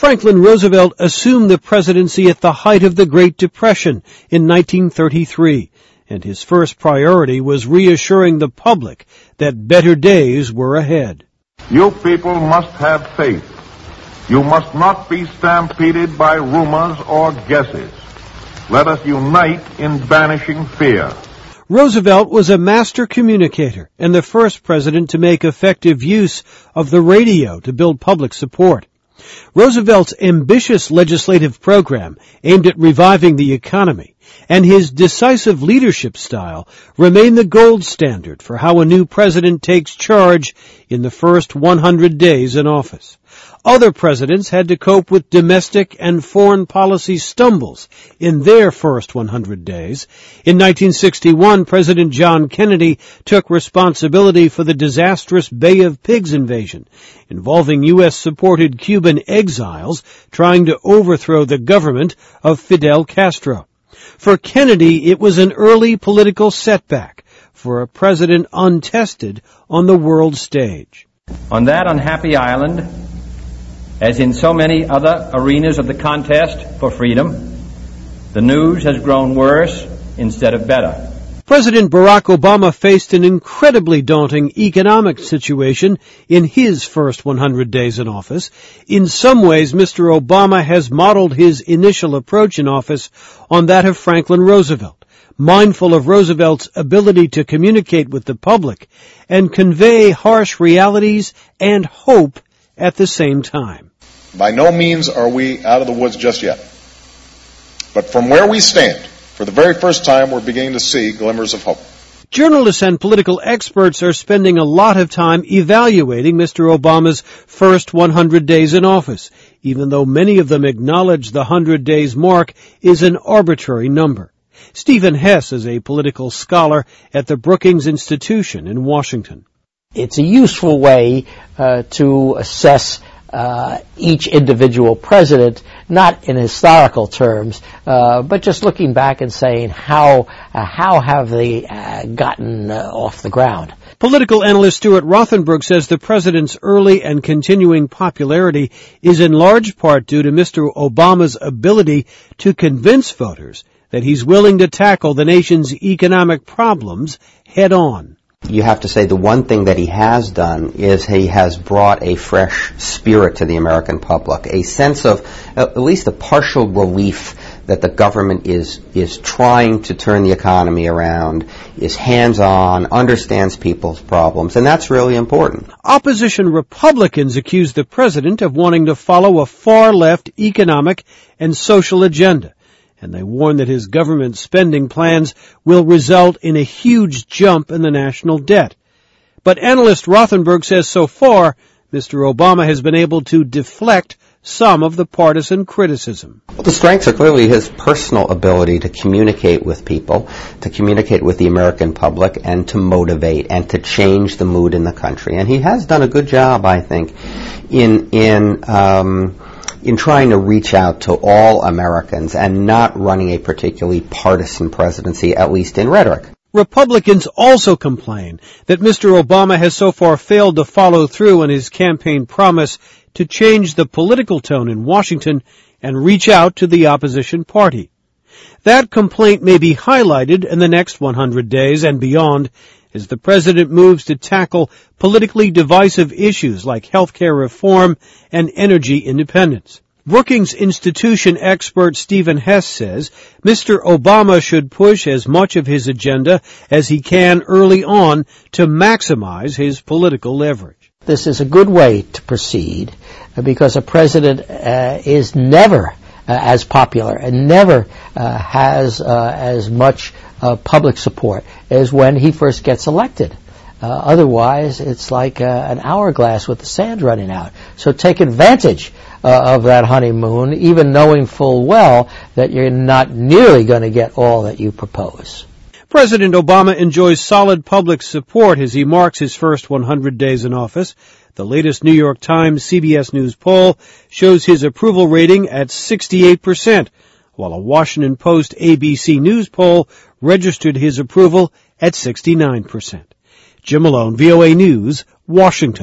Franklin Roosevelt assumed the presidency at the height of the Great Depression in 1933, and his first priority was reassuring the public that better days were ahead. You people must have faith. You must not be stampeded by rumors or guesses. Let us unite in banishing fear. Roosevelt was a master communicator and the first president to make effective use of the radio to build public support. Roosevelt's ambitious legislative program aimed at reviving the economy, and his decisive leadership style remain the gold standard for how a new president takes charge in the first 100 days in office. Other presidents had to cope with domestic and foreign policy stumbles in their first 100 days. In 1961, President John Kennedy took responsibility for the disastrous Bay of Pigs invasion, involving U.S.-supported Cuban exiles trying to overthrow the government of Fidel Castro. For Kennedy, it was an early political setback for a president untested on the world stage. On that unhappy island, as in so many other arenas of the contest for freedom, the news has grown worse instead of better. President Barack Obama faced an incredibly daunting economic situation in his first 100 days in office. In some ways, Mr. Obama has modeled his initial approach in office on that of Franklin Roosevelt, mindful of Roosevelt's ability to communicate with the public and convey harsh realities and hope at the same time. By no means are we out of the woods just yet. But from where we stand, for the very first time, we're beginning to see glimmers of hope. Journalists and political experts are spending a lot of time evaluating Mr. Obama's first 100 days in office, even though many of them acknowledge the 100 days mark is an arbitrary number. Stephen Hess is a political scholar at the Brookings Institution in Washington. It's a useful way to assess each individual president, not in historical terms, but just looking back and saying how have they gotten off the ground. Political analyst Stuart Rothenberg says the president's early and continuing popularity is in large part due to Mr. Obama's ability to convince voters that he's willing to tackle the nation's economic problems head on. You have to say the one thing that he has done is he has brought a fresh spirit to the American public, a sense of at least a partial relief that the government is trying to turn the economy around, is hands-on, understands people's problems, and that's really important. Opposition Republicans accuse the president of wanting to follow a far-left economic and social agenda, and they warn that his government spending plans will result in a huge jump in the national debt. But analyst Rothenberg says so far, Mr. Obama has been able to deflect some of the partisan criticism. Well, the strengths are clearly his personal ability to communicate with people, to communicate with the American public, and to motivate and to change the mood in the country. And he has done a good job, I think, in trying to reach out to all Americans and not running a particularly partisan presidency, at least in rhetoric. Republicans also complain that Mr. Obama has so far failed to follow through on his campaign promise to change the political tone in Washington and reach out to the opposition party. That complaint may be highlighted in the next 100 days and beyond as the president moves to tackle politically divisive issues like health care reform and energy independence. Brookings Institution expert Stephen Hess says Mr. Obama should push as much of his agenda as he can early on to maximize his political leverage. This is a good way to proceed because a president is never as popular and never has as much public support as when he first gets elected. Otherwise, it's like an hourglass with the sand running out. So take advantage of that honeymoon, even knowing full well that you're not nearly going to get all that you propose. President Obama enjoys solid public support as he marks his first 100 days in office. The latest New York Times CBS News poll shows his approval rating at 68%, while a Washington Post ABC News poll registered his approval at 69%. Jim Malone, VOA News, Washington.